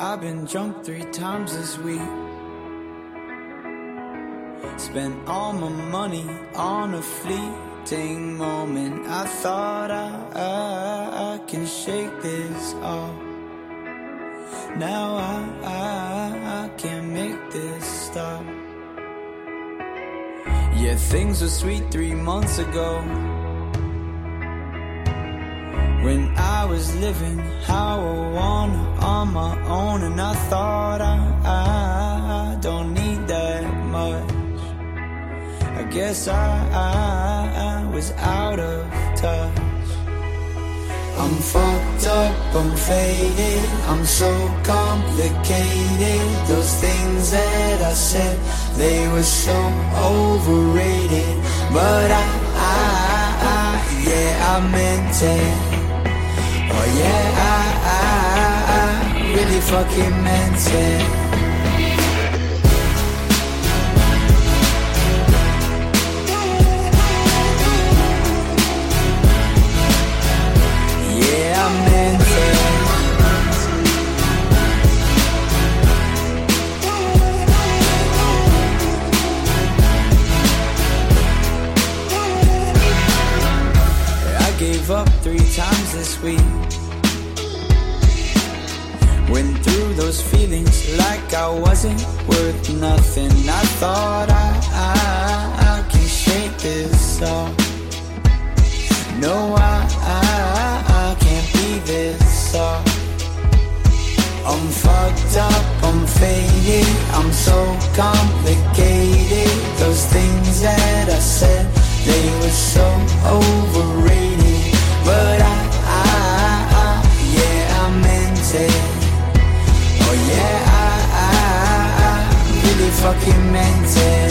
I've been drunk 3 times this week. Spent all my money on a fleeting moment. I thought I can shake this off. Now I can't make this stop. Yeah, things were sweet 3 months ago, when I was living how I wanna on my own. And I thought I don't need that much. I guess I was out of touch. I'm fucked up, I'm faded, I'm so complicated. Those things that I said, they were so overrated. But yeah, I meant it. Oh yeah, I really fucking meant it. Yeah, I meant it. I gave up 3 times this week. Went through those feelings like I wasn't worth nothing. I thought I can shake this off. No, I can't be this soft. I'm fucked up, I'm faded, I'm so complicated. Those things that I said, they were so overrated. But yeah, I meant it. Oh yeah, I really fucking meant it.